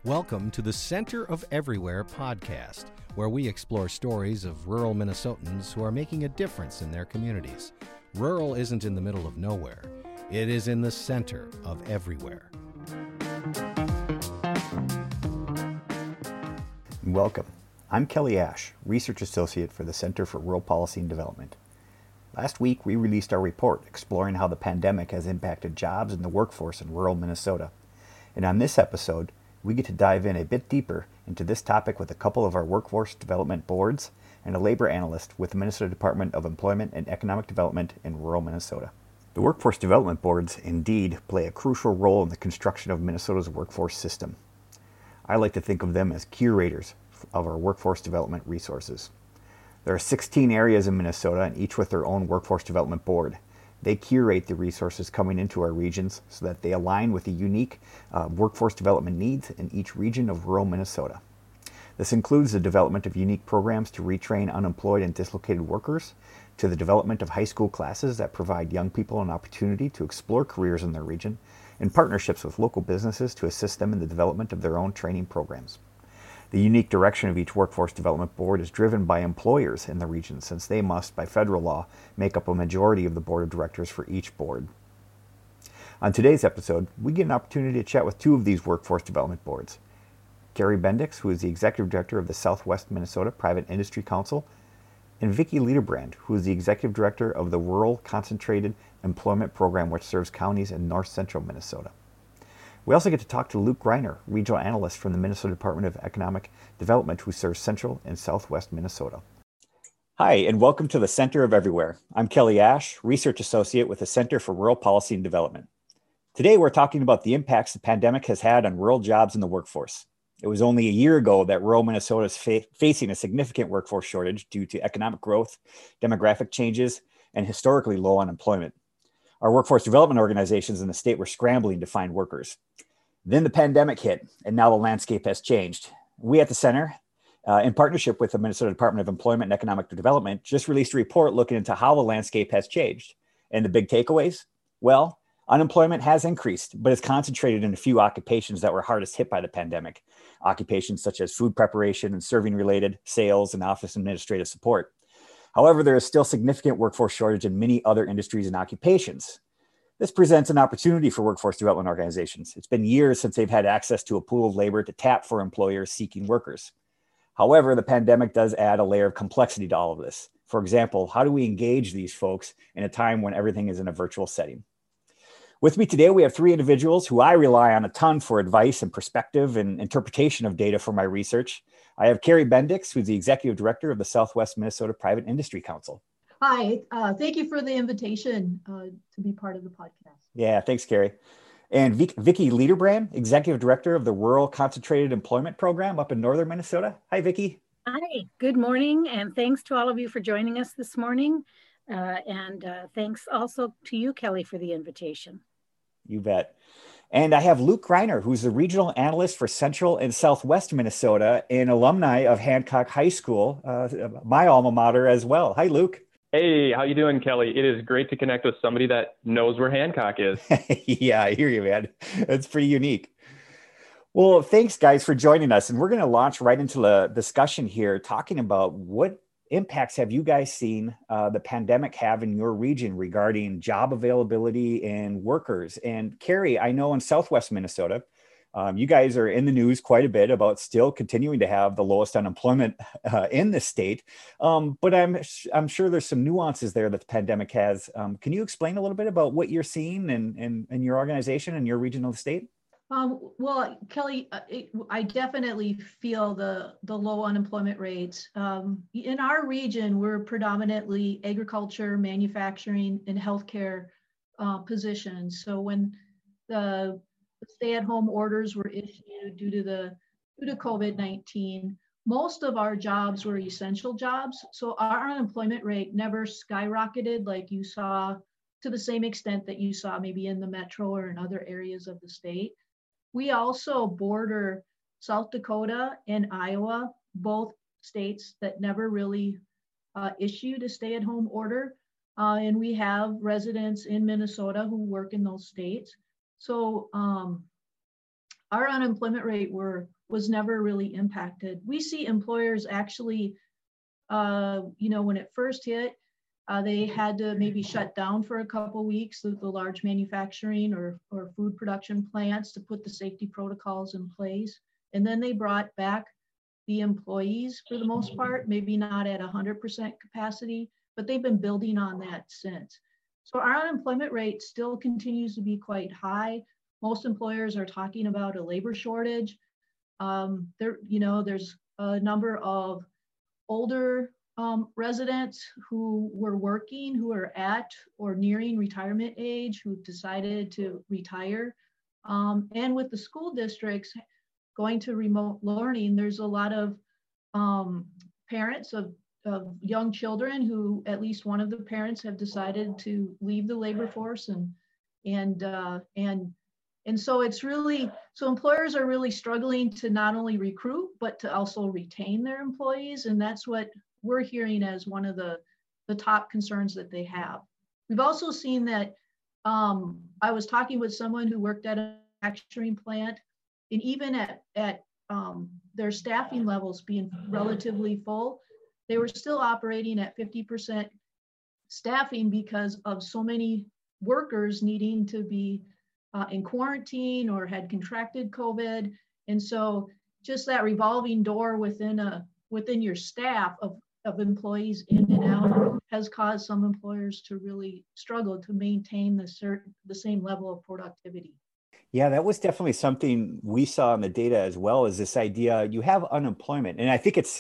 Welcome to the Center of Everywhere podcast, where we explore stories of rural Minnesotans who are making a difference in their communities. Rural isn't in the middle of nowhere. It is in the center of everywhere. Welcome. I'm Kelly Ash, Research Associate for the Center for Rural Policy and Development. Last week, we released our report exploring how the pandemic has impacted jobs and the workforce in rural Minnesota. And on this episode, we get to dive in a bit deeper into this topic with a couple of our workforce development boards and a labor analyst with the Minnesota Department of Employment and Economic Development in rural Minnesota. The workforce development boards indeed play a crucial role in the construction of Minnesota's workforce system. I like to think of them as curators of our workforce development resources. There are 16 areas in Minnesota, and each with their own workforce development board. They curate the resources coming into our regions so that they align with the unique workforce development needs in each region of rural Minnesota. This includes the development of unique programs to retrain unemployed and dislocated workers, to the development of high school classes that provide young people an opportunity to explore careers in their region, and partnerships with local businesses to assist them in the development of their own training programs. The unique direction of each workforce development board is driven by employers in the region, since they must, by federal law, make up a majority of the board of directors for each board. On today's episode, we get an opportunity to chat with two of these workforce development boards. Carrie Bendix, who is the executive director of the Southwest Minnesota Private Industry Council, and Vicki Liederbrand, who is the executive director of the Rural Concentrated Employment Program, which serves counties in north central Minnesota. We also get to talk to Luke Greiner, regional analyst from the Minnesota Department of Economic Development, who serves central and southwest Minnesota. Hi, and welcome to the Center of Everywhere. I'm Kelly Ash, research associate with the Center for Rural Policy and Development. Today, we're talking about the impacts the pandemic has had on rural jobs and the workforce. It was only a year ago that rural Minnesota is facing a significant workforce shortage due to economic growth, demographic changes, and historically low unemployment. Our workforce development organizations in the state were scrambling to find workers. Then the pandemic hit, and now the landscape has changed. We at the Center, in partnership with the Minnesota Department of Employment and Economic Development, just released a report looking into how the landscape has changed. And the big takeaways? Well, unemployment has increased, but it's concentrated in a few occupations that were hardest hit by the pandemic. Occupations such as food preparation and serving related, sales, and office administrative support. However, there is still significant workforce shortage in many other industries and occupations. This presents an opportunity for workforce development organizations. It's been years since they've had access to a pool of labor to tap for employers seeking workers. However, the pandemic does add a layer of complexity to all of this. For example, how do we engage these folks in a time when everything is in a virtual setting? With me today, we have three individuals who I rely on a ton for advice and perspective and interpretation of data for my research. I have Carrie Bendix, who's the executive director of the Southwest Minnesota Private Industry Council. Hi, thank you for the invitation to be part of the podcast. Yeah, thanks, Carrie. And Vicki Liederbrand, executive director of the Rural Concentrated Employment Program up in northern Minnesota. Hi, Vicki. Hi, good morning, and thanks to all of you for joining us this morning. And thanks also to you, Kelly, for the invitation. You bet. And I have Luke Greiner, who's the regional analyst for Central and Southwest Minnesota and alumni of Hancock High School, my alma mater as well. Hi, Luke. Hey, how you doing, Kelly? It is great to connect with somebody that knows where Hancock is. Yeah, I hear you, man. It's pretty unique. Well, thanks, guys, for joining us. And we're going to launch right into the discussion here, talking about what impacts have you guys seen the pandemic have in your region regarding job availability and workers? And Carrie, I know in Southwest Minnesota, you guys are in the news quite a bit about still continuing to have the lowest unemployment in the state. But I'm sure there's some nuances there that the pandemic has. Can you explain a little bit about what you're seeing in your organization and your region of the state? Well, Kelly, I definitely feel the low unemployment rates. In our region, we're predominantly agriculture, manufacturing, and healthcare positions. So when the stay-at-home orders were issued due to COVID-19, most of our jobs were essential jobs. So our unemployment rate never skyrocketed like you saw, to the same extent that you saw maybe in the metro or in other areas of the state. We also border South Dakota and Iowa, both states that never really issued a stay-at-home order. And we have residents in Minnesota who work in those states. So our unemployment rate was never really impacted. We see employers actually, when it first hit, they had to maybe shut down for a couple of weeks, the large manufacturing or food production plants, to put the safety protocols in place. And then they brought back the employees for the most part, maybe not at 100% capacity, but they've been building on that since. So our unemployment rate still continues to be quite high. Most employers are talking about a labor shortage. There's a number of older residents who were working, who are at or nearing retirement age, who decided to retire. And with the school districts going to remote learning, there's a lot of parents of young children who, at least one of the parents, have decided to leave the labor force, and so employers are really struggling to not only recruit but to also retain their employees, and that's what we're hearing as one of the top concerns that they have. We've also seen that I was talking with someone who worked at a manufacturing plant, and even at their staffing levels being relatively full, they were still operating at 50% staffing because of so many workers needing to be in quarantine or had contracted COVID. And so just that revolving door within your staff of employees in and out has caused some employers to really struggle to maintain the same level of productivity. Yeah, that was definitely something we saw in the data as well, as this idea you have unemployment. And I think it's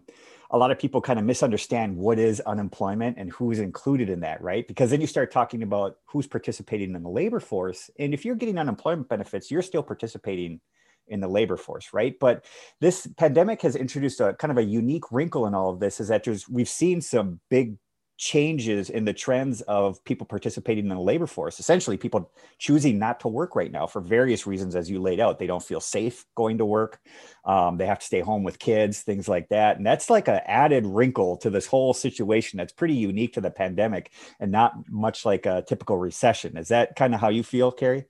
a lot of people kind of misunderstand what is unemployment and who's included in that, right? Because then you start talking about who's participating in the labor force. And if you're getting unemployment benefits, you're still participating in the labor force, right? But this pandemic has introduced a kind of a unique wrinkle in all of this, is that we've seen some big changes in the trends of people participating in the labor force. Essentially, people choosing not to work right now for various reasons, as you laid out. They don't feel safe going to work. They have to stay home with kids, things like that. And that's like an added wrinkle to this whole situation that's pretty unique to the pandemic and not much like a typical recession. Is that kind of how you feel, Carrie?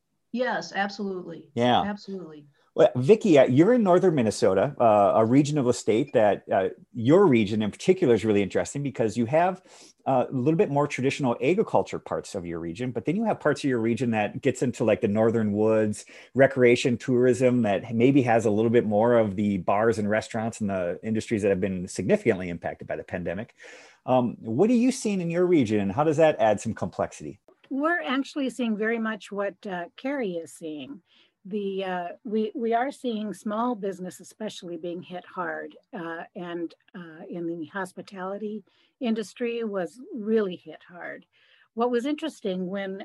Yes, absolutely. Yeah. Absolutely. Well, Vicki, you're in northern Minnesota, a region of the state that your region in particular is really interesting because you have a little bit more traditional agriculture parts of your region, but then you have parts of your region that gets into like the northern woods, recreation, tourism, that maybe has a little bit more of the bars and restaurants and the industries that have been significantly impacted by the pandemic. What are you seeing in your region, and how does that add some complexity? We're actually seeing very much what Carrie is seeing. We are seeing small business especially being hit hard, and in the hospitality industry was really hit hard. What was interesting when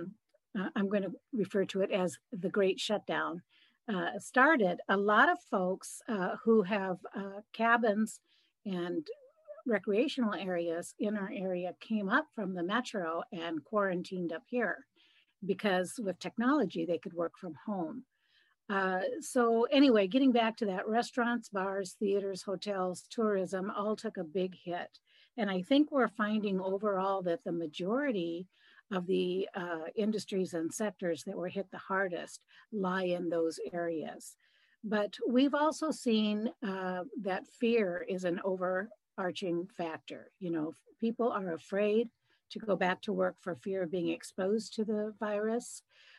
I'm going to refer to it as the Great Shutdown started, a lot of folks who have cabins and recreational areas in our area came up from the metro and quarantined up here, because with technology, they could work from home. So anyway, getting back to that, restaurants, bars, theaters, hotels, tourism all took a big hit. And I think we're finding overall that the majority of the industries and sectors that were hit the hardest lie in those areas. But we've also seen that fear is an overarching factor. You know, people are afraid to go back to work for fear of being exposed to the virus,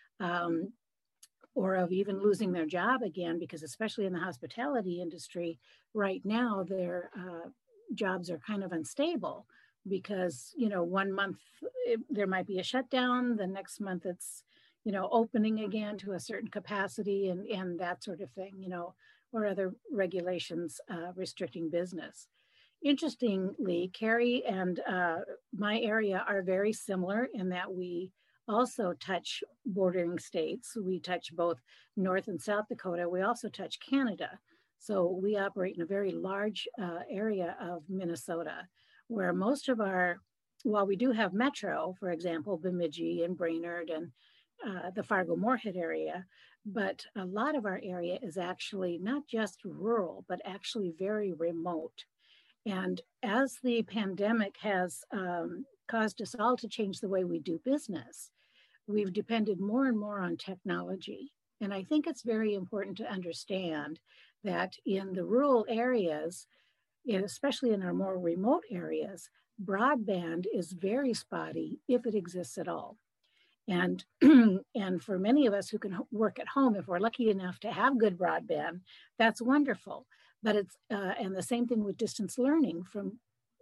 or of even losing their job again, because especially in the hospitality industry right now, their jobs are kind of unstable because, you know, 1 month there might be a shutdown, the next month it's, you know, opening again to a certain capacity and that sort of thing, you know, or other regulations restricting business. Interestingly, Carrie and my area are very similar in that we also touch bordering states. We touch both North and South Dakota. We also touch Canada. So we operate in a very large area of Minnesota, where most of our, while we do have metro, for example, Bemidji and Brainerd and the Fargo-Moorhead area, but a lot of our area is actually not just rural, but actually very remote. And as the pandemic has caused us all to change the way we do business, we've depended more and more on technology. And I think it's very important to understand that in the rural areas, especially in our more remote areas, broadband is very spotty if it exists at all. And, and for many of us who can work at home, if we're lucky enough to have good broadband, that's wonderful. But it's, and the same thing with distance learning from,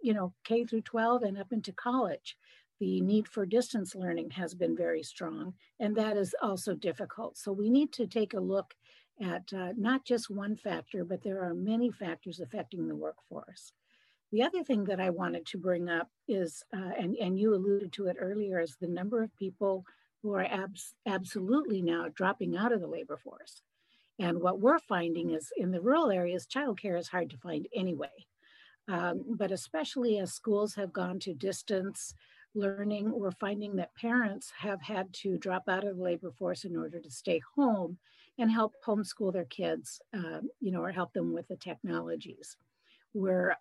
K through 12 and up into college. The need for distance learning has been very strong, and that is also difficult. So we need to take a look at not just one factor, but there are many factors affecting the workforce. The other thing that I wanted to bring up is, and you alluded to it earlier, is the number of people who are absolutely now dropping out of the labor force. And what we're finding is in the rural areas, childcare is hard to find anyway. But especially as schools have gone to distance learning, we're finding that parents have had to drop out of the labor force in order to stay home and help homeschool their kids, or help them with the technologies. We're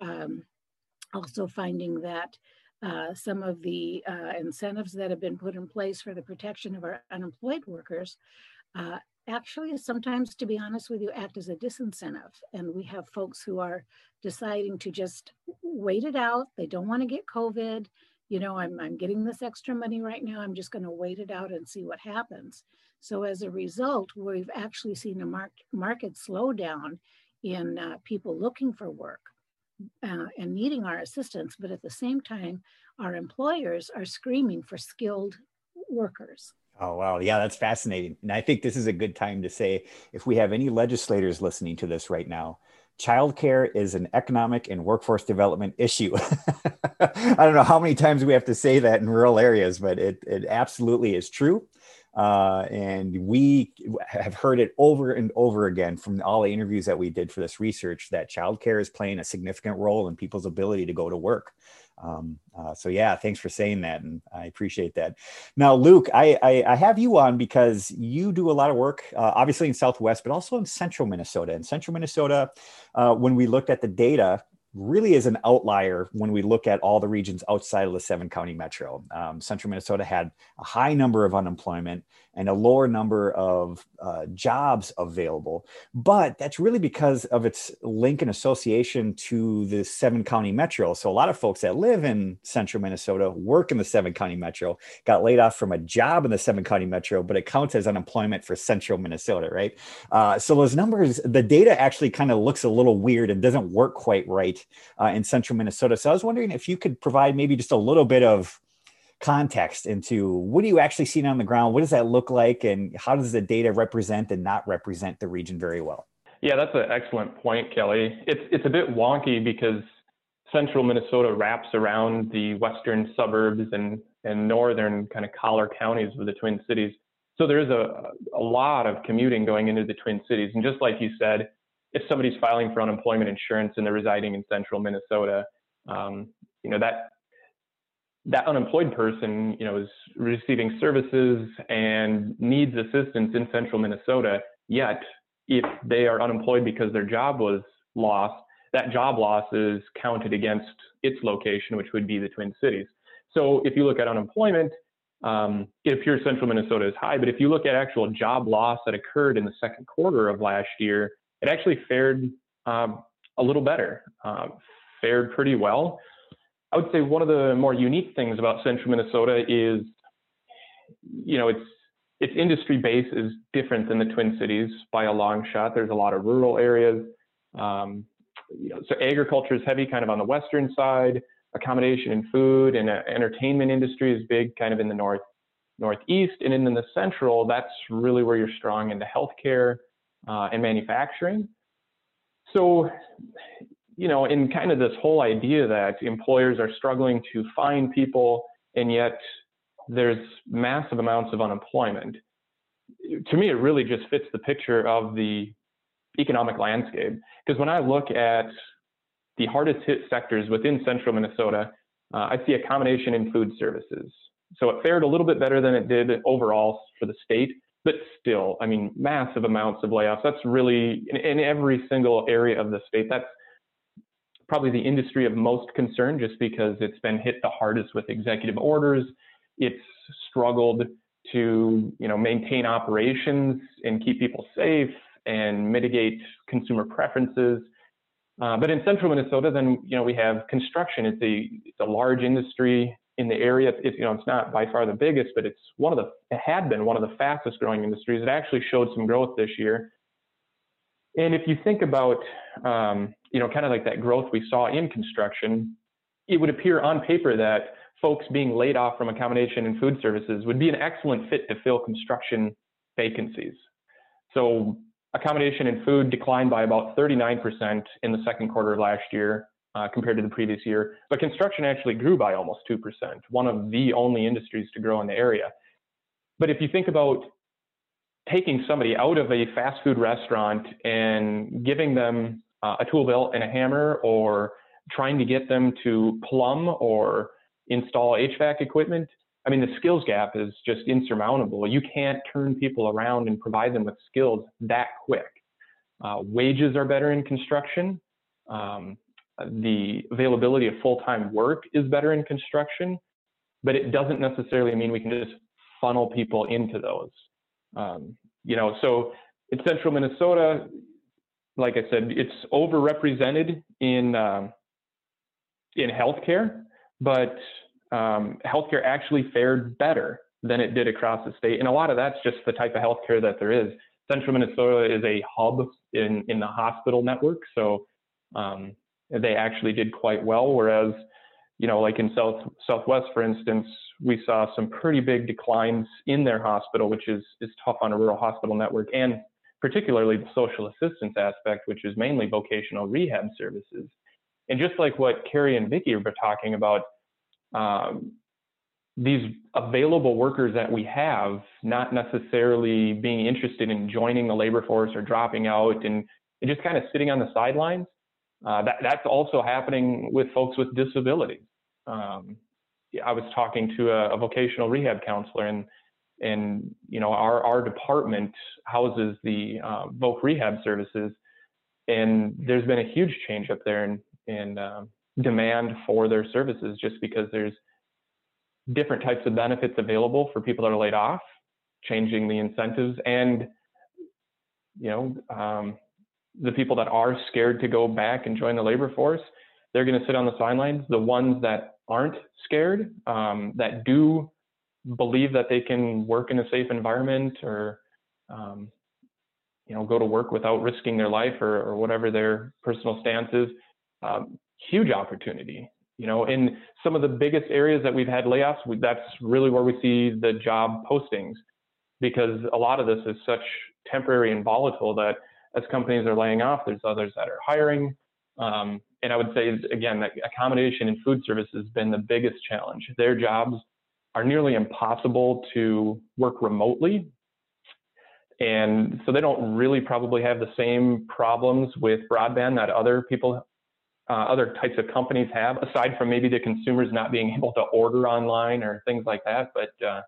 also finding that some of the incentives that have been put in place for the protection of our unemployed workers actually sometimes, to be honest with you, act as a disincentive. And we have folks who are deciding to just wait it out. They don't want to get COVID. I'm getting this extra money right now. I'm just going to wait it out and see what happens. So as a result, we've actually seen a market slowdown in people looking for work and needing our assistance. But at the same time, our employers are screaming for skilled workers. Oh, wow. Yeah, that's fascinating. And I think this is a good time to say, if we have any legislators listening to this right now, childcare is an economic and workforce development issue. I don't know how many times we have to say that in rural areas, but it absolutely is true. And we have heard it over and over again from all the interviews that we did for this research, that childcare is playing a significant role in people's ability to go to work. So yeah, thanks for saying that. And I appreciate that. Now, Luke, I have you on because you do a lot of work, obviously in Southwest, but also in Central Minnesota. In Central Minnesota, when we looked at the data, really is an outlier when we look at all the regions outside of the 7-county metro. Central Minnesota had a high number of unemployment and a lower number of jobs available. But that's really because of its link and association to the 7-county metro. So a lot of folks that live in Central Minnesota work in the 7-county metro, got laid off from a job in the 7-county metro, but it counts as unemployment for Central Minnesota, right? So those numbers, the data actually kind of looks a little weird and doesn't work quite right in Central Minnesota. So I was wondering if you could provide maybe just a little bit of context into what are you actually seeing on the ground? What does that look like? And how does the data represent and not represent the region very well? Yeah, that's an excellent point, Kelly. It's a bit wonky because Central Minnesota wraps around the western suburbs and northern kind of collar counties of the Twin Cities. So there's a lot of commuting going into the Twin Cities. And just like you said, if somebody's filing for unemployment insurance and they're residing in Central Minnesota, that unemployed person, is receiving services and needs assistance in Central Minnesota. Yet, if they are unemployed because their job was lost, that job loss is counted against its location, which would be the Twin Cities. So if you look at unemployment, it appears Central Minnesota is high, but if you look at actual job loss that occurred in the second quarter of last year, it actually fared a little better, fared pretty well. I would say one of the more unique things about Central Minnesota is, its industry base is different than the Twin Cities by a long shot. There's a lot of rural areas. So agriculture is heavy kind of on the western side. Accommodation and food and entertainment industry is big kind of in the northeast. And in the central, that's really where you're strong into healthcare and manufacturing. So, in kind of this whole idea that employers are struggling to find people and yet there's massive amounts of unemployment, to me, it really just fits the picture of the economic landscape. Because when I look at the hardest hit sectors within Central Minnesota, I see accommodation and food services. So it fared a little bit better than it did overall for the state, but still, massive amounts of layoffs. That's really in every single area of the state. That's probably the industry of most concern just because it's been hit the hardest with executive orders. It's struggled to, maintain operations and keep people safe and mitigate consumer preferences. But in central Minnesota, then, we have construction. It's a large industry in the area. It's not by far the biggest, but it had been one of the fastest growing industries. It actually showed some growth this year. And if you think about, kind of like that growth we saw in construction, it would appear on paper that folks being laid off from accommodation and food services would be an excellent fit to fill construction vacancies. So accommodation and food declined by about 39% in the second quarter of last year compared to the previous year, but construction actually grew by almost 2%, one of the only industries to grow in the area. But if you think about taking somebody out of a fast food restaurant and giving them a tool belt and a hammer, or trying to get them to plumb or install HVAC equipment, I mean, the skills gap is just insurmountable. You can't turn people around and provide them with skills that quick. Wages are better in construction. The availability of full-time work is better in construction, but it doesn't necessarily mean we can just funnel people into those. So in central Minnesota, like I said, it's overrepresented in healthcare, but healthcare actually fared better than it did across the state. And a lot of that's just the type of healthcare that there is. Central Minnesota is a hub in the hospital network. So they actually did quite well. Whereas, like in Southwest, for instance, we saw some pretty big declines in their hospital, which is tough on a rural hospital network, and particularly the social assistance aspect, which is mainly vocational rehab services. And just like what Carrie and Vicki were talking about, these available workers that we have not necessarily being interested in joining the labor force or dropping out and just kind of sitting on the sidelines, that's also happening with folks with disabilities. I was talking to a vocational rehab counselor, and our department houses the voc rehab services, and there's been a huge change up there in demand for their services, just because there's different types of benefits available for people that are laid off, changing the incentives, and the people that are scared to go back and join the labor force, they're going to sit on the sidelines. The ones that aren't scared, that do believe that they can work in a safe environment, or go to work without risking their life, or whatever their personal stance is, huge opportunity. In some of the biggest areas that we've had layoffs, that's really where we see the job postings, because a lot of this is such temporary and volatile that as companies are laying off, there's others that are hiring. And I would say, again, that accommodation and food service has been the biggest challenge. Their jobs are nearly impossible to work remotely. And so they don't really probably have the same problems with broadband that other types of companies have, aside from maybe the consumers not being able to order online or things like that. But,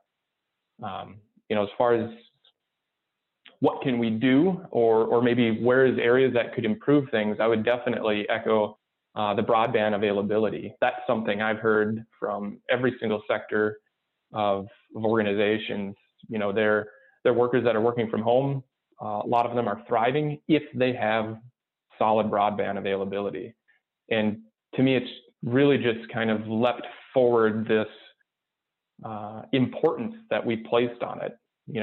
as far as what can we do, or maybe where is areas that could improve things, I would definitely echo the broadband availability. That's something I've heard from every single sector of organizations. They're workers that are working from home. A lot of them are thriving if they have solid broadband availability. And to me, it's really just kind of leapt forward this importance that we placed on it.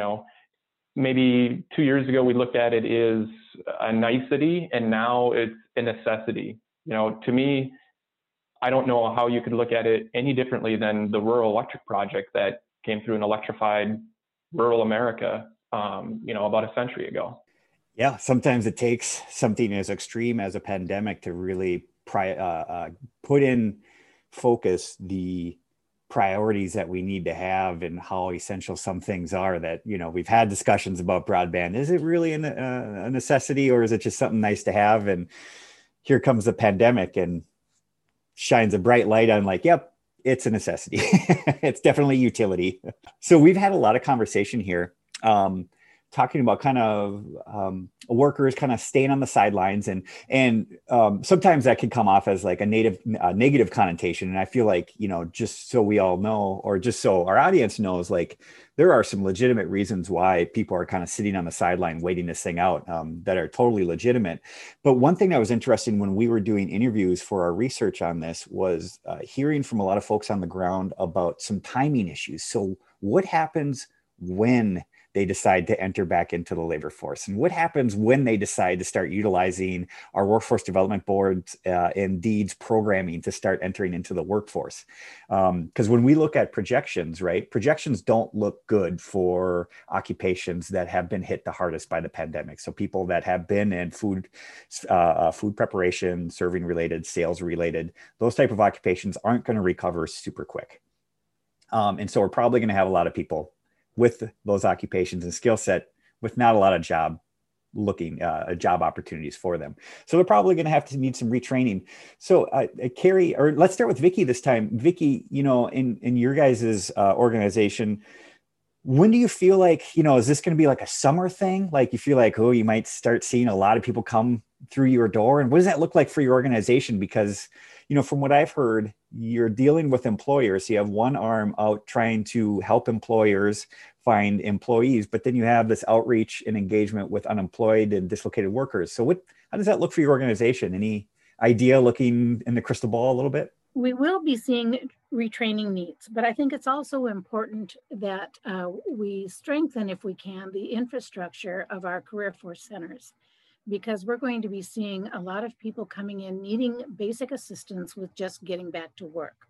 Maybe 2 years ago, we looked at it as a nicety, and now it's a necessity. To me, I don't know how you could look at it any differently than the rural electric project that came through and electrified rural America, about a century ago. Yeah, sometimes it takes something as extreme as a pandemic to really put in focus the priorities that we need to have, and how essential some things are. That, we've had discussions about broadband. Is it really a necessity, or is it just something nice to have? And here comes the pandemic and shines a bright light on, like, yep, it's a necessity. It's definitely utility. So we've had a lot of conversation here. talking about kind of workers kind of staying on the sidelines, and sometimes that can come off as like a negative connotation. And I feel like, just so we all know, or just so our audience knows, like there are some legitimate reasons why people are kind of sitting on the sideline waiting this thing out, that are totally legitimate. But one thing that was interesting when we were doing interviews for our research on this was hearing from a lot of folks on the ground about some timing issues. So what happens when they decide to enter back into the labor force? And what happens when they decide to start utilizing our workforce development boards and deeds programming to start entering into the workforce? Because when we look at projections, right, projections don't look good for occupations that have been hit the hardest by the pandemic. So people that have been in food preparation, serving related, sales related, those type of occupations aren't going to recover super quick. And so we're probably going to have a lot of people with those occupations and skill set with not a lot of job opportunities for them. So they're probably going to have to need some retraining. So Carrie, or let's start with Vicki this time. Vicki, in your guys' organization, when do you feel like, is this going to be like a summer thing? Like you feel like, oh, you might start seeing a lot of people come through your door? And what does that look like for your organization? Because, from what I've heard, you're dealing with employers. You have one arm out trying to help employers find employees, but then you have this outreach and engagement with unemployed and dislocated workers. So how does that look for your organization? Any idea looking in the crystal ball a little bit? We will be seeing retraining needs, but I think it's also important that we strengthen, if we can, the infrastructure of our career force centers, because we're going to be seeing a lot of people coming in needing basic assistance with just getting back to work.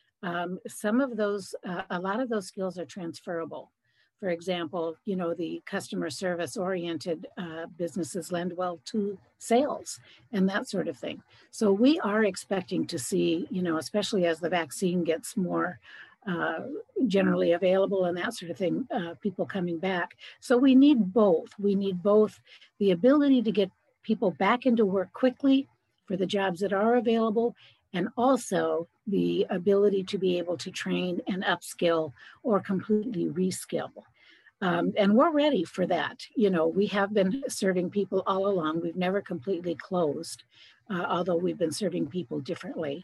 Some of those, a lot of those skills are transferable. For example, the customer service oriented businesses lend well to sales and that sort of thing. So we are expecting to see, especially as the vaccine gets more generally available and that sort of thing, people coming back. So we need both. We need both the ability to get people back into work quickly for the jobs that are available, and also the ability to be able to train and upskill or completely reskill. And we're ready for that. We have been serving people all along. We've never completely closed, although we've been serving people differently.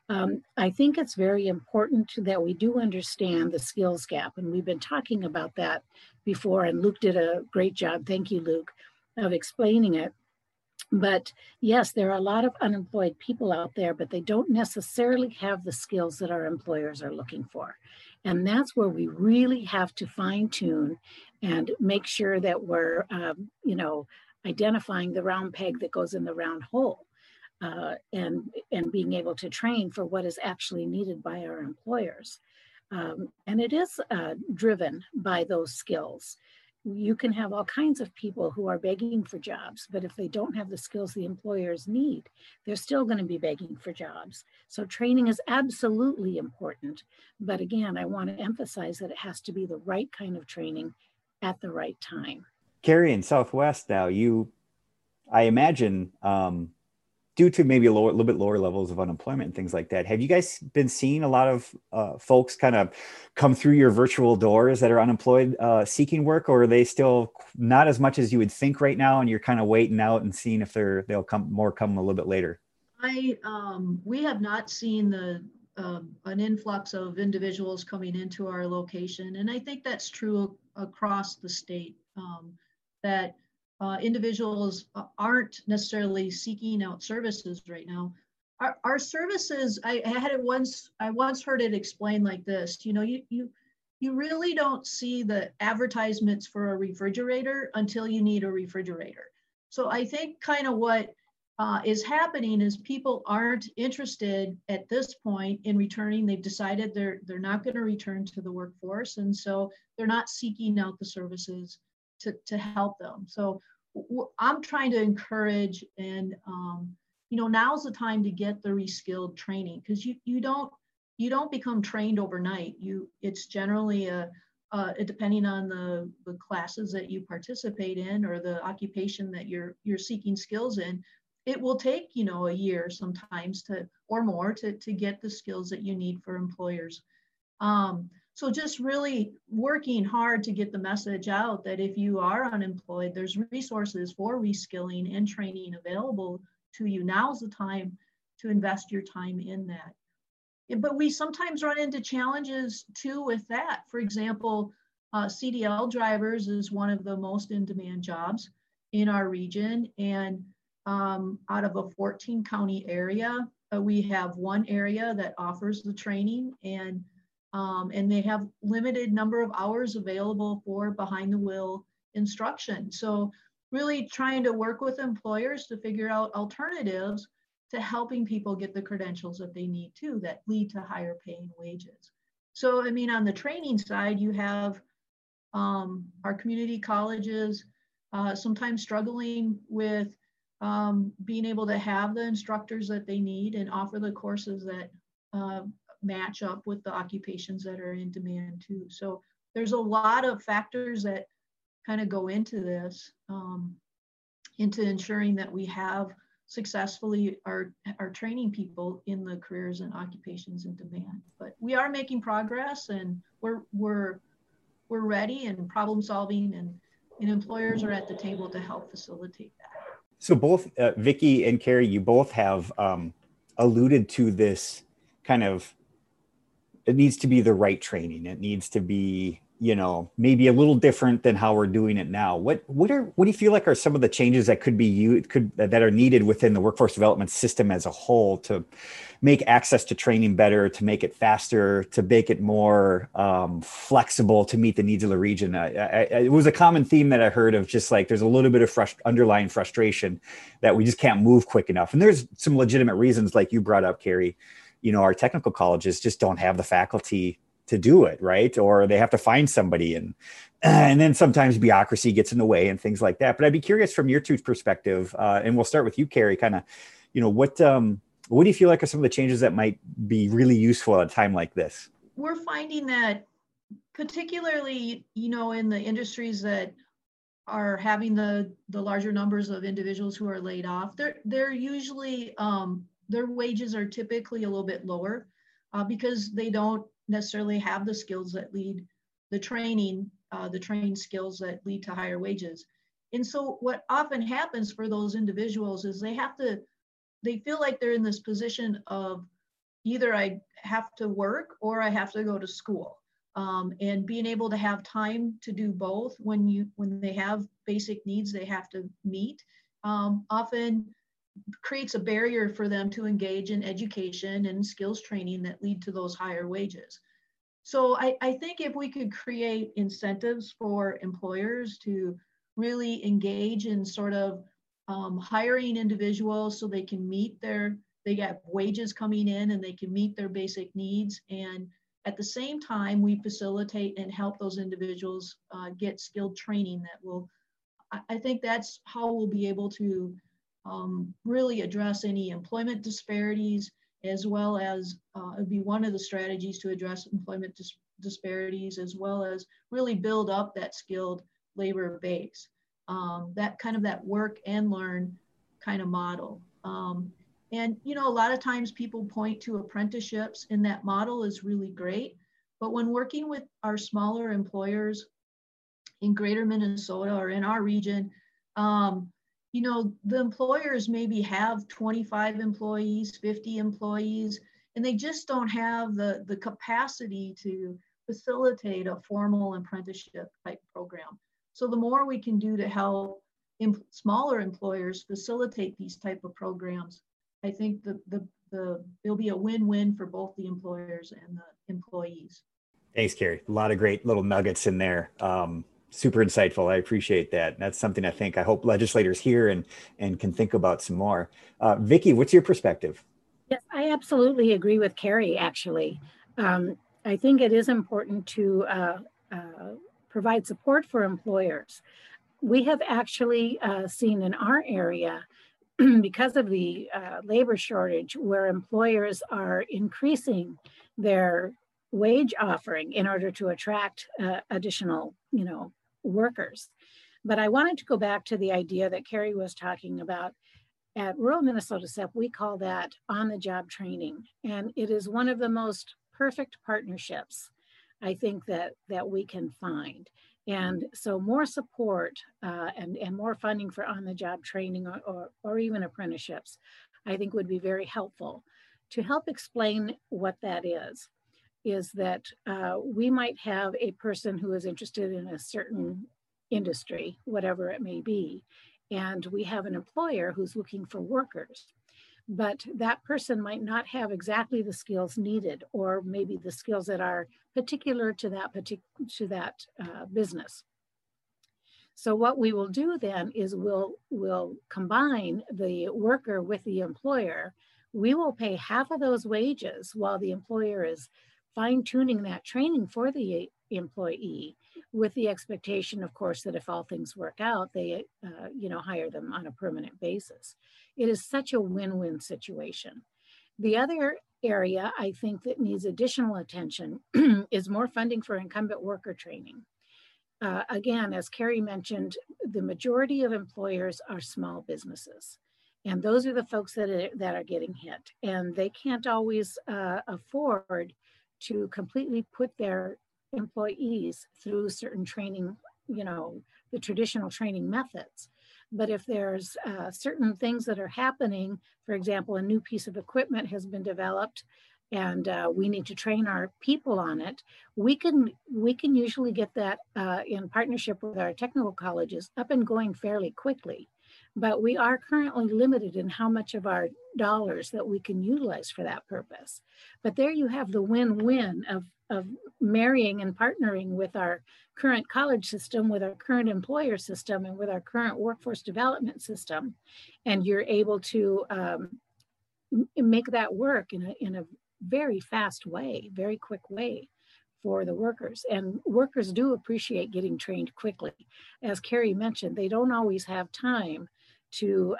I think it's very important that we do understand the skills gap. And we've been talking about that before, and Luke did a great job, thank you, Luke, of explaining it. But yes, there are a lot of unemployed people out there, but they don't necessarily have the skills that our employers are looking for. And that's where we really have to fine tune and make sure that we're, identifying the round peg that goes in the round hole, and being able to train for what is actually needed by our employers. And it is driven by those skills. You can have all kinds of people who are begging for jobs, but if they don't have the skills the employers need, they're still going to be begging for jobs. So training is absolutely important. But again, I want to emphasize that it has to be the right kind of training at the right time. Carrie, in Southwest now, I imagine, due to maybe a little bit lower levels of unemployment and things like that, have you guys been seeing a lot of folks kind of come through your virtual doors that are unemployed seeking work, or are they still not as much as you would think right now, and you're kind of waiting out and seeing if they'll come a little bit later? We have not seen an influx of individuals coming into our location, and I think that's true across the state, that individuals aren't necessarily seeking out services right now. Our services, I once heard it explained like this, you really don't see the advertisements for a refrigerator until you need a refrigerator. So I think kind of what is happening is people aren't interested at this point in returning. They've decided they're not going to return to the workforce, and so they're not seeking out the services to help them. So I'm trying to encourage, and now's the time to get the reskilled training, because you don't become trained overnight. It's generally depending on the classes that you participate in or the occupation that you're seeking skills in, it will take a year sometimes or more to get the skills that you need for employers. So just really working hard to get the message out that if you are unemployed, there's resources for reskilling and training available to you. Now's the time to invest your time in that. But we sometimes run into challenges too with that. For example, CDL drivers is one of the most in-demand jobs in our region. And out of a 14 county area, we have one area that offers the training, and they have limited number of hours available for behind the wheel instruction. So really trying to work with employers to figure out alternatives to helping people get the credentials that they need too, that lead to higher paying wages. So, I mean, on the training side, you have our community colleges sometimes struggling with being able to have the instructors that they need and offer the courses that match up with the occupations that are in demand too. So there's a lot of factors that kind of go into this, into ensuring that we have successfully are training people in the careers and occupations in demand. But we are making progress, and we're ready and problem solving, and employers are at the table to help facilitate that. So both Vicki and Carrie, you both have alluded to this kind of, it needs to be the right training. It needs to be, maybe a little different than how we're doing it now. What do you feel like are some of the changes that that are needed within the workforce development system as a whole to make access to training better, to make it faster, to make it more flexible to meet the needs of the region? It was a common theme that I heard of, just like there's a little bit of underlying frustration that we just can't move quick enough. And there's some legitimate reasons, like you brought up, Carrie. Our technical colleges just don't have the faculty to do it, right? Or they have to find somebody, and then sometimes bureaucracy gets in the way and things like that. But I'd be curious from your two perspective, and we'll start with you, Carrie, kind of, what do you feel like are some of the changes that might be really useful at a time like this? We're finding that particularly, in the industries that are having the larger numbers of individuals who are laid off, they're usually, their wages are typically a little bit lower because they don't necessarily have the skills that lead the trained skills that lead to higher wages. And so what often happens for those individuals is they feel like they're in this position of either I have to work or I have to go to school. And being able to have time to do both when they have basic needs they have to meet often creates a barrier for them to engage in education and skills training that lead to those higher wages. So I think if we could create incentives for employers to really engage in sort of hiring individuals so they can they get wages coming in and they can meet their basic needs. And at the same time, we facilitate and help those individuals get skilled training I think that's how we'll be able to really address any employment disparities, as well as it'd be one of the strategies to address employment disparities, as well as really build up that skilled labor base, that work and learn kind of model. And a lot of times people point to apprenticeships, and that model is really great. But when working with our smaller employers in Greater Minnesota or in our region, the employers maybe have 25 employees, 50 employees, and they just don't have the capacity to facilitate a formal apprenticeship type program. So the more we can do to help smaller employers facilitate these type of programs, I think it'll be a win-win for both the employers and the employees. Thanks, Carrie. A lot of great little nuggets in there. Super insightful. I appreciate that. That's something I hope legislators hear and can think about some more. Vicki, what's your perspective? Yes, I absolutely agree with Carrie, actually. I think it is important to provide support for employers. We have actually seen in our area, because of the labor shortage, where employers are increasing their wage offering in order to attract additional, workers. But I wanted to go back to the idea that Carrie was talking about. At Rural Minnesota SEP, we call that on-the-job training, and it is one of the most perfect partnerships I think that we can find. And so more support and more funding for on-the-job training or even apprenticeships, I think would be very helpful. To help explain what that is that we might have a person who is interested in a certain industry, whatever it may be, and we have an employer who's looking for workers. But that person might not have exactly the skills needed, or maybe the skills that are particular to that business. So what we will do then is we'll combine the worker with the employer. We will pay half of those wages while the employer is fine-tuning that training for the employee, with the expectation, of course, that if all things work out, they hire them on a permanent basis. It is such a win-win situation. The other area I think that needs additional attention is more funding for incumbent worker training. Again, as Carrie mentioned, the majority of employers are small businesses. And those are the folks that are getting hit. And they can't always afford to completely put their employees through certain training, the traditional training methods. But if there's certain things that are happening, for example, a new piece of equipment has been developed and we need to train our people on it, we can usually get that in partnership with our technical colleges up and going fairly quickly. But we are currently limited in how much of our dollars that we can utilize for that purpose. But there you have the win-win of marrying and partnering with our current college system, with our current employer system, and with our current workforce development system. And you're able to make that work in a very fast way, very quick way for the workers. And workers do appreciate getting trained quickly. As Carrie mentioned, they don't always have time to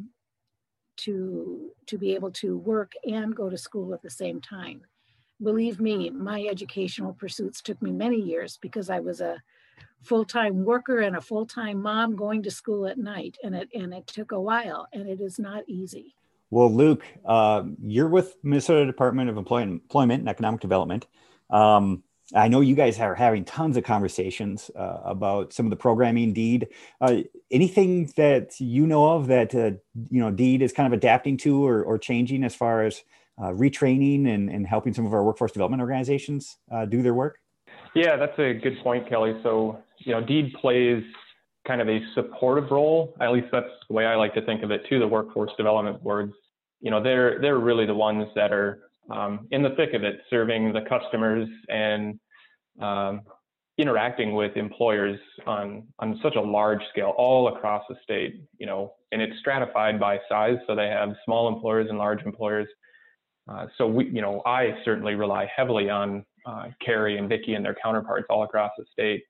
be able to work and go to school at the same time. Believe me, my educational pursuits took me many years because I was a full-time worker and a full-time mom going to school at night, and it took a while, and it is not easy. Well, Luke, you're with Minnesota Department of Employment and Economic Development. I know you guys are having tons of conversations about some of the programming DEED. Anything that you know of that DEED is kind of adapting to or changing as far as retraining and helping some of our workforce development organizations do their work? Yeah, that's a good point, Kelly. So, DEED plays kind of a supportive role. At least that's the way I like to think of it too, the workforce development boards. They're really the ones that are in the thick of it, serving the customers and interacting with employers on such a large scale all across the state, and it's stratified by size. So they have small employers and large employers. So I certainly rely heavily on Carrie and Vicki and their counterparts all across the state.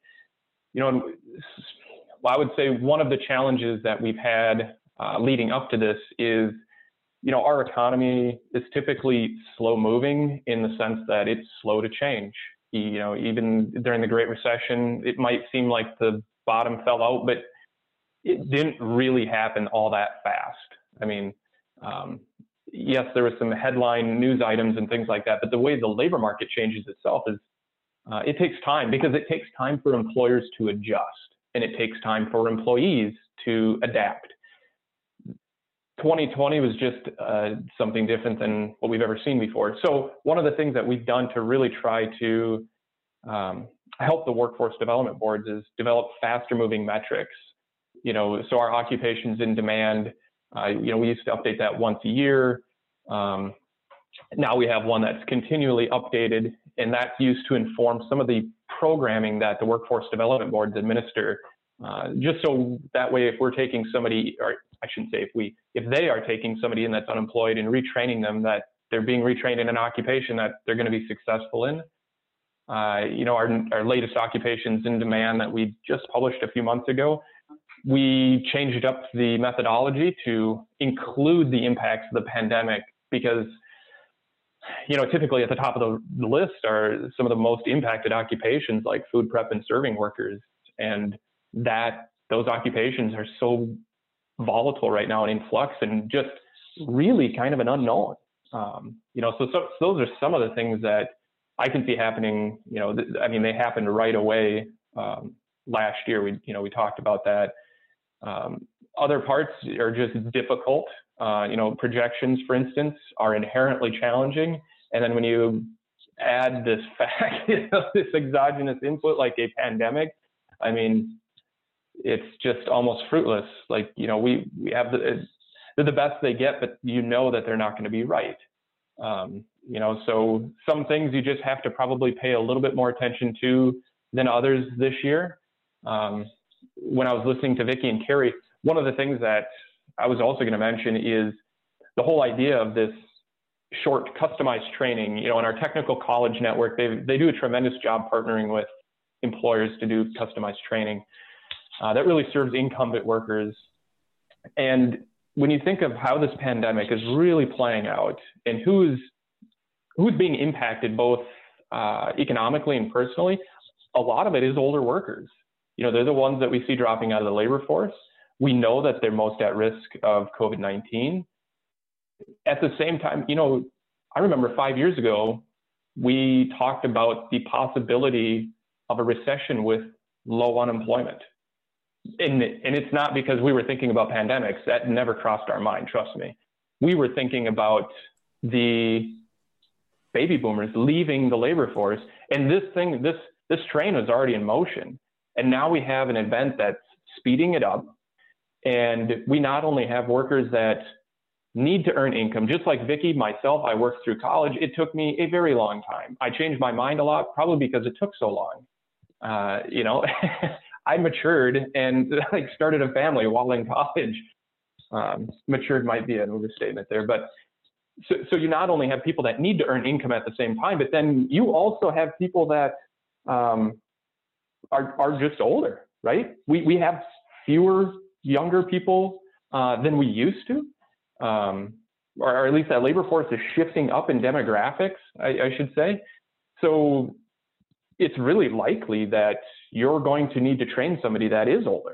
I would say one of the challenges that we've had leading up to this is, our economy is typically slow moving in the sense that it's slow to change. Even during the Great Recession, it might seem like the bottom fell out, but it didn't really happen all that fast. I mean, yes, there was some headline news items and things like that, but the way the labor market changes itself is it takes time, because it takes time for employers to adjust, and it takes time for employees to adapt. 2020 was just something different than what we've ever seen before. So one of the things that we've done to really try to help the workforce development boards is develop faster moving metrics. So our occupations in demand, we used to update that once a year. Now we have one that's continually updated, and that's used to inform some of the programming that the workforce development boards administer. Just so that way, if we're taking somebody, or I shouldn't say if they are taking somebody in that's unemployed and retraining them, that they're being retrained in an occupation that they're going to be successful in. Our latest occupations in demand that we just published a few months ago, we changed up the methodology to include the impacts of the pandemic, because typically at the top of the list are some of the most impacted occupations like food prep and serving workers, and those occupations are so volatile right now and in flux and just really kind of an unknown. So those are some of the things that I can see happening, I mean, they happened right away last year. We talked about that. Other parts are just difficult. Projections, for instance, are inherently challenging. And then when you add this fact, this exogenous input like a pandemic, I mean, it's just almost fruitless. Like, we have they're the best they get, but that they're not going to be right. So some things you just have to probably pay a little bit more attention to than others this year. When I was listening to Vicki and Carrie, one of the things that I was also going to mention is the whole idea of this short customized training. In our technical college network, they do a tremendous job partnering with employers to do customized training that really serves incumbent workers. And when you think of how this pandemic is really playing out and who's being impacted both economically and personally, a lot of it is older workers. They're the ones that we see dropping out of the labor force. We know that they're most at risk of COVID-19. At the same time, I remember 5 years ago, we talked about the possibility of a recession with low unemployment. And it's not because we were thinking about pandemics. That never crossed our mind, trust me. We were thinking about the baby boomers leaving the labor force. And this train was already in motion. And now we have an event that's speeding it up. And we not only have workers that need to earn income, just like Vicki, myself, I worked through college. It took me a very long time. I changed my mind a lot, probably because it took so long. I matured and started a family while in college. Matured might be an overstatement there, but so you not only have people that need to earn income at the same time, but then you also have people that are just older, right? We have fewer younger people than we used to, or at least that labor force is shifting up in demographics, I should say. So it's really likely that you're going to need to train somebody that is older.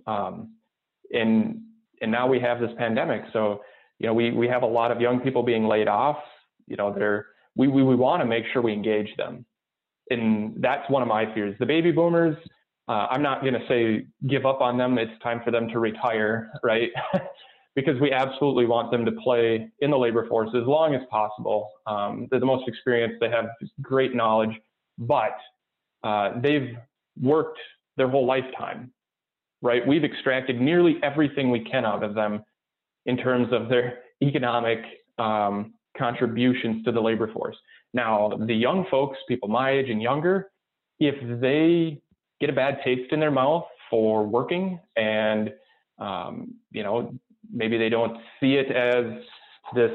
And now we have this pandemic. So, we have a lot of young people being laid off. We want to make sure we engage them. And that's one of my fears. The baby boomers, I'm not going to say give up on them. It's time for them to retire, right? Because we absolutely want them to play in the labor force as long as possible. They're the most experienced. They have great knowledge, but they've worked their whole lifetime, right? We've extracted nearly everything we can out of them in terms of their economic contributions to the labor force. Now, the young folks, people my age and younger, if they get a bad taste in their mouth for working and, maybe they don't see it as this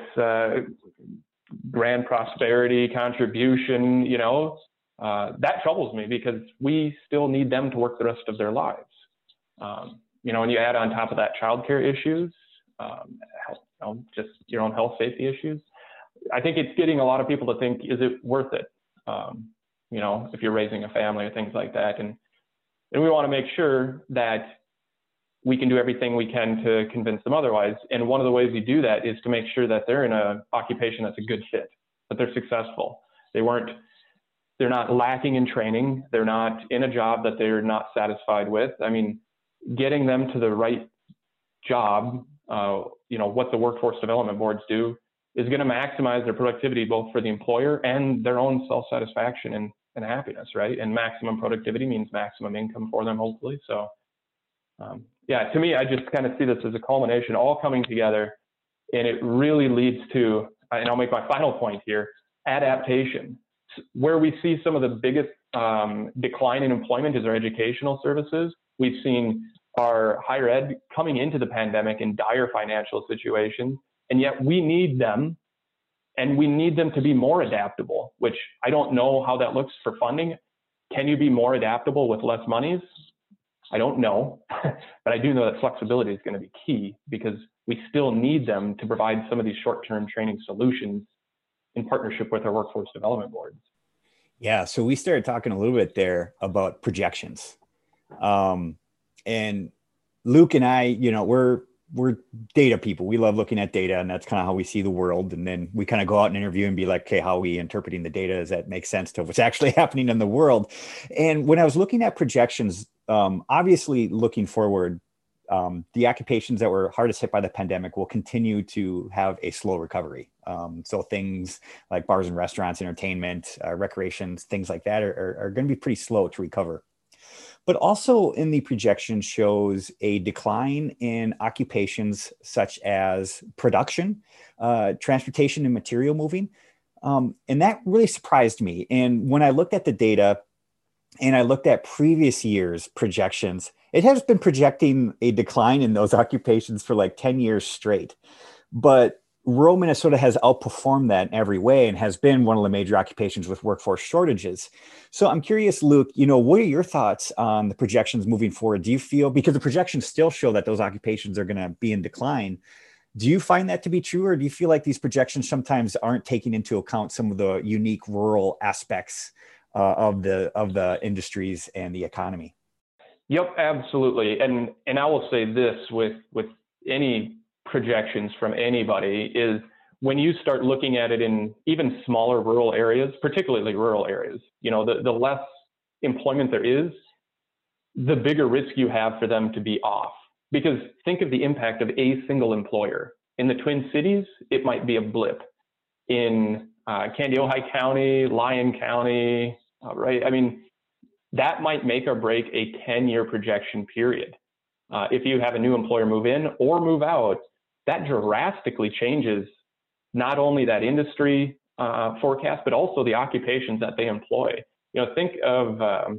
grand prosperity contribution, that troubles me because we still need them to work the rest of their lives. And you add on top of that childcare issues, just your own health safety issues. I think it's getting a lot of people to think, is it worth it? If you're raising a family or things like that. And we want to make sure that we can do everything we can to convince them otherwise. And one of the ways we do that is to make sure that they're in an occupation that's a good fit, that they're successful. They're not lacking in training. They're not in a job that they're not satisfied with. I mean, getting them to the right job, what the workforce development boards do is going to maximize their productivity, both for the employer and their own self-satisfaction and happiness, right? And maximum productivity means maximum income for them, hopefully. So, to me, I just kind of see this as a culmination, all coming together, and it really leads to, and I'll make my final point here, adaptation. Where we see some of the biggest decline in employment is our educational services. We've seen our higher ed coming into the pandemic in dire financial situations, and yet we need them, and we need them to be more adaptable, which I don't know how that looks for funding. Can you be more adaptable with less monies? I don't know, but I do know that flexibility is going to be key because we still need them to provide some of these short-term training solutions in partnership with our workforce development boards. Yeah, so we started talking a little bit there about projections. And Luke and I, we're we're data people. We love looking at data, and that's kind of how we see the world. And then we kind of go out and interview and be like, okay, how are we interpreting the data? Does that make sense to what's actually happening in the world? And when I was looking at projections, obviously looking forward, the occupations that were hardest hit by the pandemic will continue to have a slow recovery. So things like bars and restaurants, entertainment, recreations, things like that are going to be pretty slow to recover. But also in the projection shows a decline in occupations such as production, transportation and material moving. And that really surprised me. And when I looked at the data and I looked at previous years' projections, it has been projecting a decline in those occupations for like 10 years straight. But rural Minnesota has outperformed that in every way and has been one of the major occupations with workforce shortages. So I'm curious, Luke, what are your thoughts on the projections moving forward? Do you feel, because the projections still show that those occupations are going to be in decline, do you find that to be true, or do you feel like these projections sometimes aren't taking into account some of the unique rural aspects of the industries and the economy? Yep, absolutely. And I will say this with any projections from anybody is when you start looking at it in even smaller rural areas, particularly rural areas, the less employment there is, the bigger risk you have for them to be off. Because think of the impact of a single employer. In the Twin Cities, it might be a blip. In Kandiyohi County, Lyon County, right? I mean, that might make or break a 10-year projection period. If you have a new employer move in or move out, that drastically changes not only that industry forecast, but also the occupations that they employ. Think of a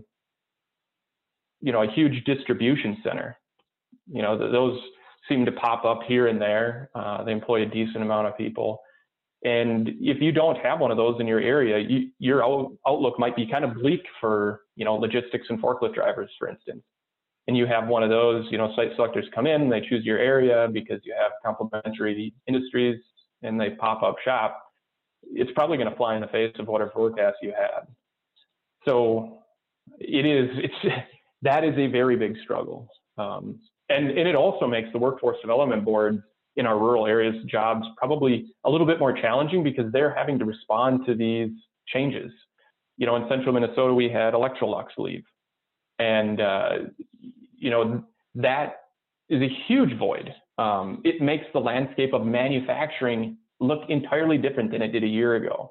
huge distribution center. Those seem to pop up here and there. They employ a decent amount of people. And if you don't have one of those in your area, your outlook might be kind of bleak for, logistics and forklift drivers, for instance. And you have one of those, site selectors come in, they choose your area because you have complementary industries and they pop up shop. It's probably going to fly in the face of whatever forecast you had. So that is a very big struggle. And it also makes the workforce development board in our rural areas jobs probably a little bit more challenging because they're having to respond to these changes. In central Minnesota, we had Electrolux leave. And, that is a huge void. It makes the landscape of manufacturing look entirely different than it did a year ago.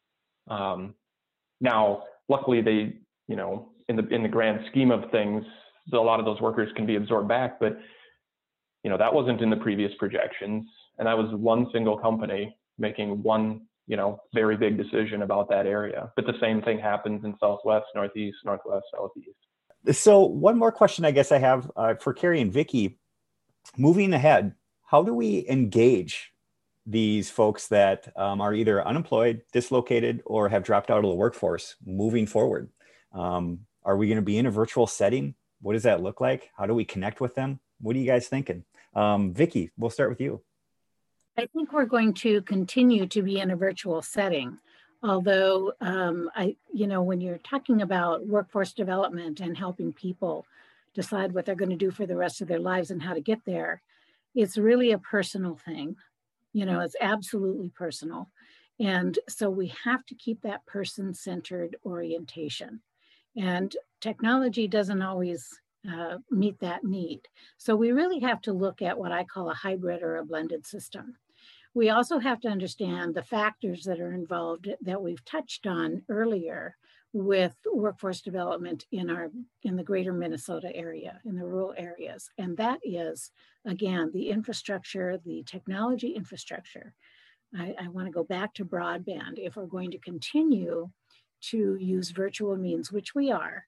Now, luckily, they, in the grand scheme of things, a lot of those workers can be absorbed back, but that wasn't in the previous projections. And that was one single company making one, very big decision about that area. But the same thing happens in Southwest, Northeast, Northwest, Southeast. So one more question I guess I have for Carrie and Vicki. Moving ahead, how do we engage these folks that are either unemployed, dislocated, or have dropped out of the workforce moving forward? Are we going to be in a virtual setting? What does that look like? How do we connect with them? What are you guys thinking? Vicki, we'll start with you. I think we're going to continue to be in a virtual setting. Although, when you're talking about workforce development and helping people decide what they're going to do for the rest of their lives and how to get there, it's really a personal thing. It's absolutely personal. And so we have to keep that person-centered orientation. And technology doesn't always meet that need. So we really have to look at what I call a hybrid or a blended system. We also have to understand the factors that are involved that we've touched on earlier with workforce development in the greater Minnesota area, in the rural areas. And that is, again, the infrastructure, the technology infrastructure. I want to go back to broadband. If we're going to continue to use virtual means, which we are,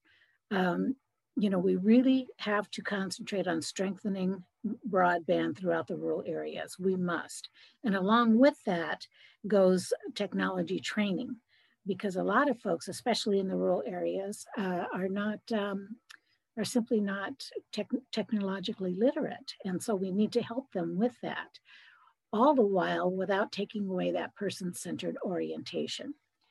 we really have to concentrate on strengthening broadband throughout the rural areas. We must. And along with that goes technology training, because a lot of folks, especially in the rural areas, are simply not technologically literate. And so we need to help them with that, all the while without taking away that person-centered orientation.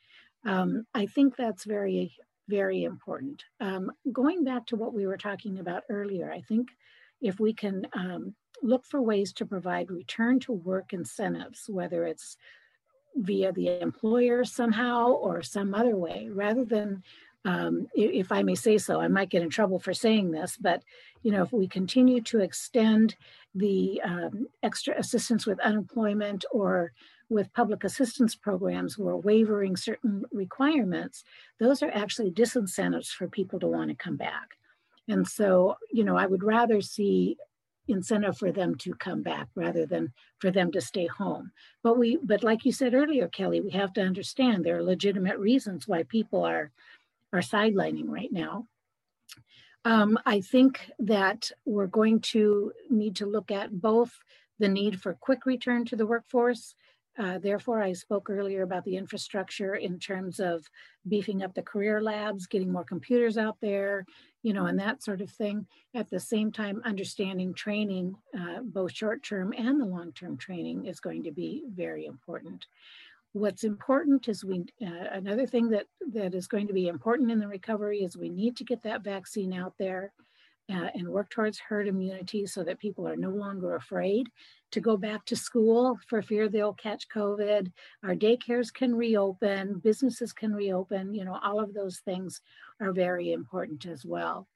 I think that's very, very important. Going back to what we were talking about earlier, I think if we can look for ways to provide return to work incentives, whether it's via the employer somehow or some other way, rather than, if I may say so, I might get in trouble for saying this, but if we continue to extend the extra assistance with unemployment or with public assistance programs who are waiving certain requirements, those are actually disincentives for people to want to come back. And so, I would rather see incentive for them to come back rather than for them to stay home. But like you said earlier, Kelly, we have to understand there are legitimate reasons why people are sidelining right now. I think that we're going to need to look at both the need for quick return to the workforce. Therefore, I spoke earlier about the infrastructure in terms of beefing up the career labs, getting more computers out there, and that sort of thing. At the same time, understanding training, both short-term and the long-term training, is going to be very important. What's important is another thing that is going to be important in the recovery is we need to get that vaccine out there and work towards herd immunity so that people are no longer afraid to go back to school for fear they'll catch COVID. Our daycares can reopen, businesses can reopen, all of those things are very important as well.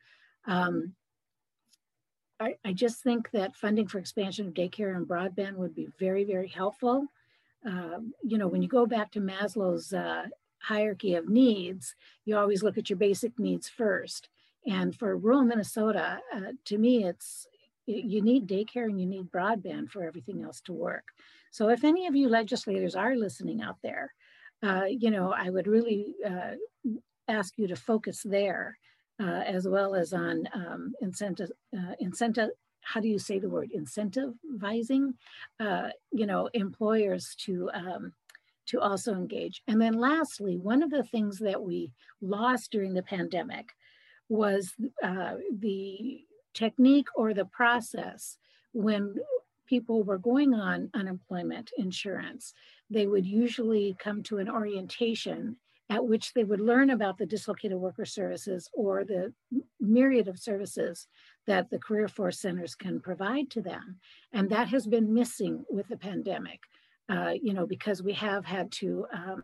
I just think that funding for expansion of daycare and broadband would be very, very helpful. When you go back to Maslow's hierarchy of needs, you always look at your basic needs first. And for rural Minnesota, to me, you need daycare and you need broadband for everything else to work. So if any of you legislators are listening out there, I would really ask you to focus there, as well as on incentive. How do you say the word? Incentivizing, employers to also engage. And then lastly, one of the things that we lost during the pandemic was the technique or the process when people were going on unemployment insurance. They would usually come to an orientation at which they would learn about the dislocated worker services or the myriad of services that the career force centers can provide to them. And that has been missing with the pandemic, because we have had to,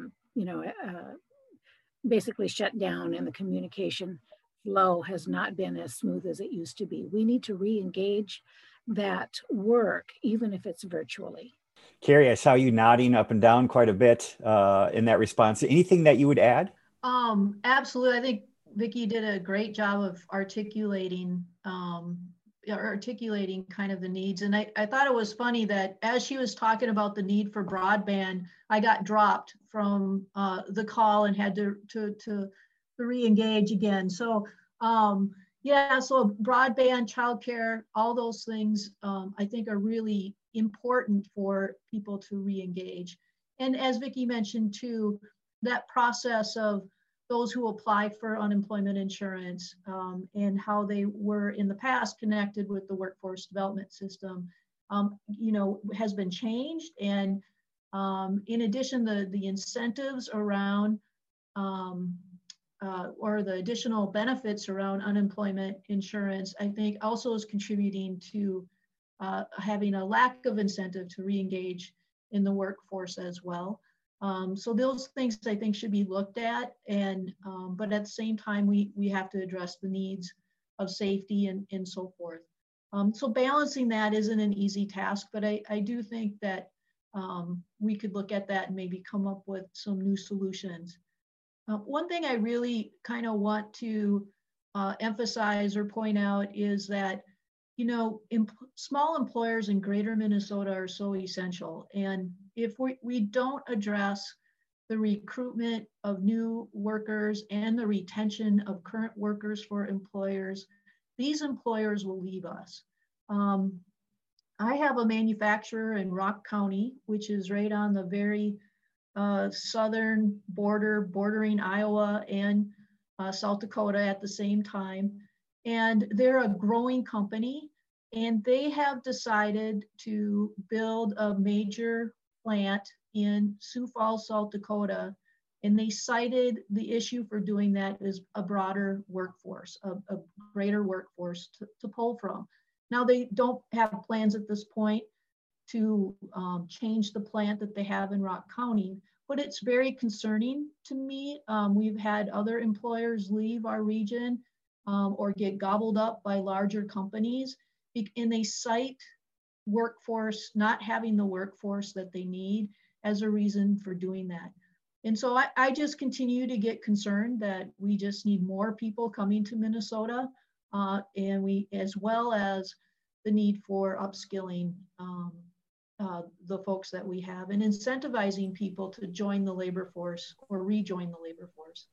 basically shut down, and the communication flow has not been as smooth as it used to be. We need to re-engage that work, even if it's virtually. Carrie, I saw you nodding up and down quite a bit in that response. Anything that you would add? Absolutely. I think Vicki did a great job of articulating kind of the needs. And I thought it was funny that as she was talking about the need for broadband, I got dropped from the call and had to re-engage again. So so broadband, childcare, all those things I think are really important for people to re-engage. And as Vicki mentioned too, that process of those who apply for unemployment insurance and how they were in the past connected with the workforce development system, has been changed. And in addition, the incentives around or the additional benefits around unemployment insurance, I think also is contributing to having a lack of incentive to re-engage in the workforce as well. So those things I think should be looked at, and but at the same time we have to address the needs of safety and so forth. So balancing that isn't an easy task, but I do think that we could look at that and maybe come up with some new solutions. One thing I really kind of want to emphasize or point out is that small employers in greater Minnesota are so essential. And if we don't address the recruitment of new workers and the retention of current workers for employers, these employers will leave us. I have a manufacturer in Rock County, which is right on the very southern border, bordering Iowa and South Dakota at the same time. And they're a growing company, and they have decided to build a major plant in Sioux Falls, South Dakota. And they cited the issue for doing that as a broader workforce, a greater workforce to pull from. Now, they don't have plans at this point to change the plant that they have in Rock County, but it's very concerning to me. We've had other employers leave our region or get gobbled up by larger companies, and they cite workforce, not having the workforce that they need as a reason for doing that. And so I just continue to get concerned that we just need more people coming to Minnesota, and we, as well as the need for upskilling the folks that we have and incentivizing people to join the labor force or rejoin the labor force.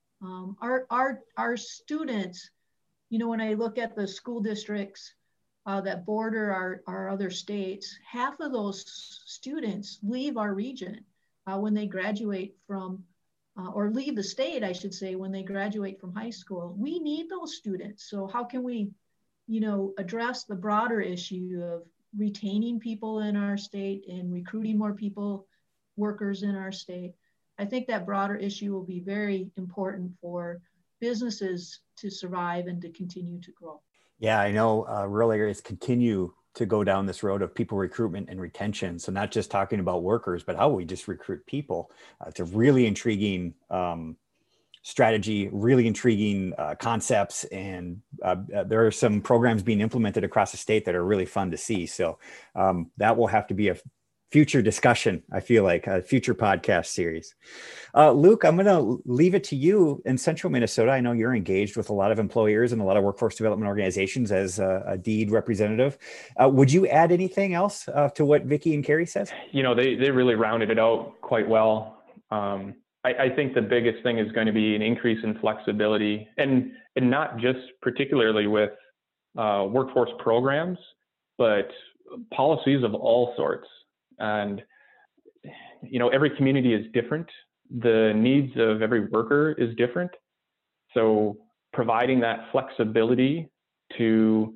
Our students, you know, when I look at the school districts that border our other states, half of those students leave our region when they graduate from, or leave the state, I should say, when they graduate from high school. We need those students. So how can we, you know, address the broader issue of retaining people in our state and recruiting more people, workers in our state? I think that broader issue will be very important for businesses to survive and to continue to grow. Yeah, I know rural areas continue to go down this road of people recruitment and retention. So not just talking about workers, but how we just recruit people. It's a really intriguing strategy, really intriguing concepts. And there are some programs being implemented across the state that are really fun to see. So that will have to be a future discussion, I feel like, a future podcast series. Luke, I'm going to leave it to you in Central Minnesota. I know you're engaged with a lot of employers and a lot of workforce development organizations as a DEED representative. Would you add anything else to what Vicki and Carrie says? You know, they really rounded it out quite well. I think the biggest thing is going to be an increase in flexibility, and not just particularly with workforce programs, but policies of all sorts. And, you know, every community is different. The needs of every worker is different. So providing that flexibility to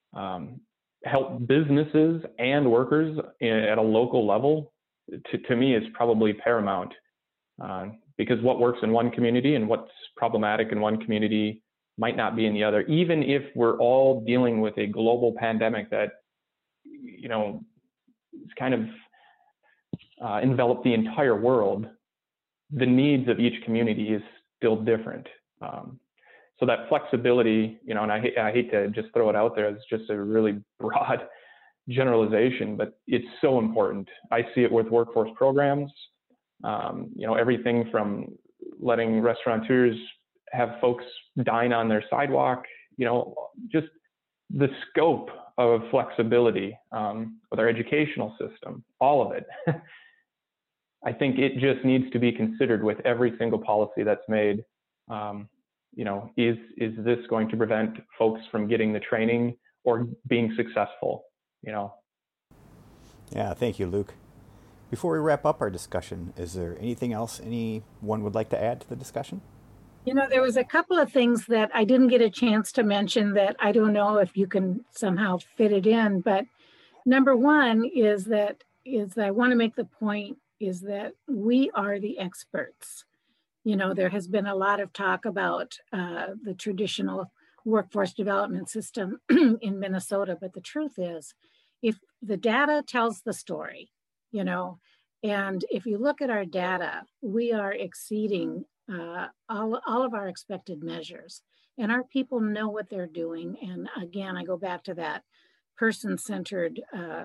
help businesses and workers at a local level, to me, is probably paramount. Because what works in one community and what's problematic in one community might not be in the other. Even if we're all dealing with a global pandemic that, you know, it's kind of enveloped the entire world, the needs of each community is still different. So that flexibility, you know, and I hate to just throw it out there as just a really broad generalization, but it's so important. I see it with workforce programs, you know, everything from letting restaurateurs have folks dine on their sidewalk, you know, just the scope of flexibility with our educational system, all of it. I think it just needs to be considered with every single policy that's made. You know, is this going to prevent folks from getting the training or being successful, you know? Yeah, thank you, Luke. Before we wrap up our discussion, is there anything else anyone would like to add to the discussion? You know, there was a couple of things that I didn't get a chance to mention that I don't know if you can somehow fit it in, but number one is I want to make the point is that we are the experts. You know, there has been a lot of talk about the traditional workforce development system in Minnesota, but the truth is, if the data tells the story, you know, and if you look at our data, we are exceeding all of our expected measures, and our people know what they're doing. And again, I go back to that person-centered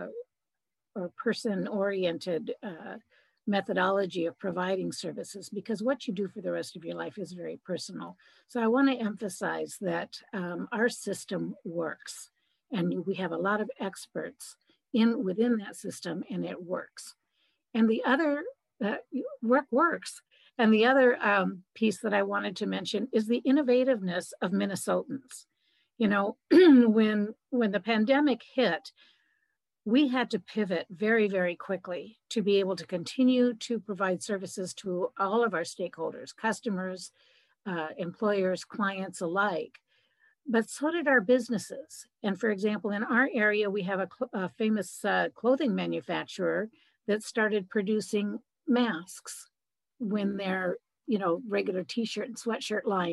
or person-oriented methodology of providing services, because what you do for the rest of your life is very personal. So I want to emphasize that our system works, and we have a lot of experts within that system, and it works. And the other work works. And the other piece that I wanted to mention is the innovativeness of Minnesotans. You know, when the pandemic hit, we had to pivot very, very quickly to be able to continue to provide services to all of our stakeholders, customers, employers, clients alike. But so did our businesses. And for example, in our area, we have a famous clothing manufacturer that started producing masks when their, you know, regular t-shirt and sweatshirt line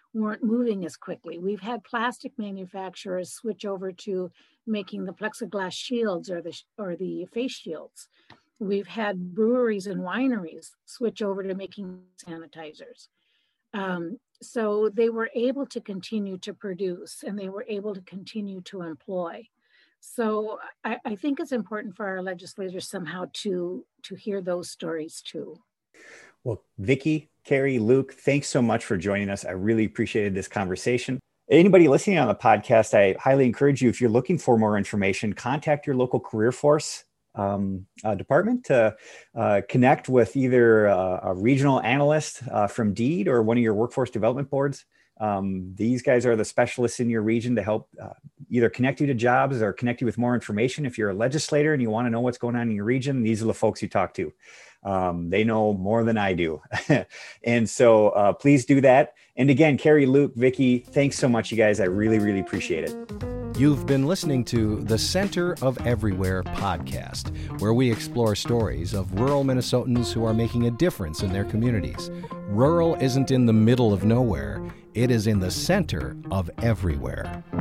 weren't moving as quickly. We've had plastic manufacturers switch over to making the plexiglass shields or the face shields. We've had breweries and wineries switch over to making sanitizers. So they were able to continue to produce, and they were able to continue to employ. So I think it's important for our legislators somehow to hear those stories too. Well, Vicki, Carrie, Luke, thanks so much for joining us. I really appreciated this conversation. Anybody listening on the podcast, I highly encourage you, if you're looking for more information, contact your local career force department to connect with either a regional analyst from DEED or one of your workforce development boards. These guys are the specialists in your region to help either connect you to jobs or connect you with more information. If you're a legislator and you want to know what's going on in your region, these are the folks you talk to. They know more than I do. And so please do that. And again, Carrie, Luke, Vicki, thanks so much, you guys. I really, really appreciate it. You've been listening to the Center of Everywhere podcast, where we explore stories of rural Minnesotans who are making a difference in their communities. Rural isn't in the middle of nowhere. It is in the center of everywhere.